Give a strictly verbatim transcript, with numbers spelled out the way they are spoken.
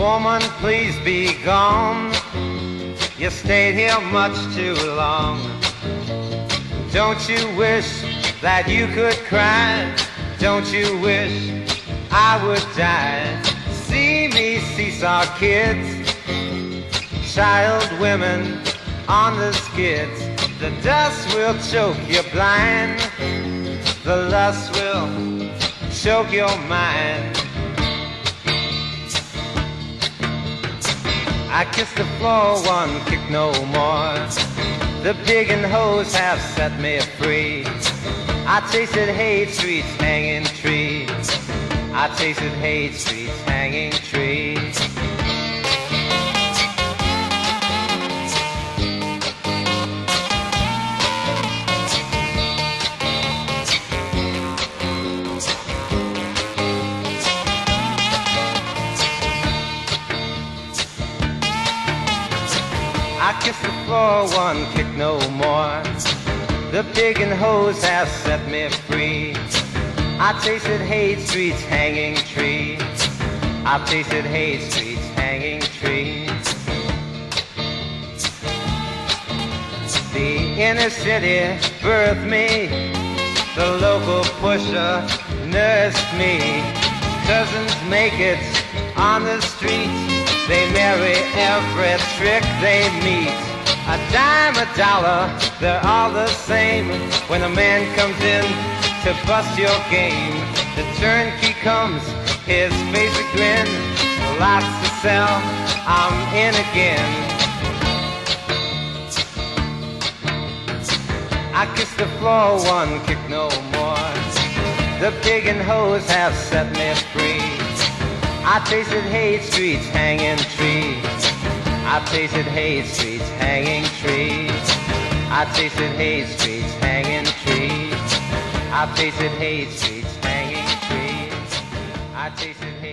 Woman, please be gone. You stayed here much too long. Don't you wish that you could cry? Don't you wish I would die? See me seesaw kids, child women on the skids. The dust will choke you blind, the lust will choke your mind. I kiss the floor, one kick no more. The pig and hose have set me free. I tasted hate streets, hanging trees. I tasted hate streets, hanging trees. I kiss the floor, one kick no more. The pig and hose have set me free. I tasted hate streets, hanging trees. I tasted hate streets, hanging trees. The inner city birthed me. The local pusher nursed me. Cousins make it on the street. They marry every trick they meet. A dime, a dollar, they're all the same. When a man comes in to bust your game, the turnkey comes, his face a grin. Lots to sell, I'm in again. I kiss the floor, one kick no more. The pig and hose have set me free. I tasted hate streets, hanging trees. I tasted hate streets, hanging trees. I tasted hate streets, hanging trees. I tasted hate streets, hanging trees. I tasted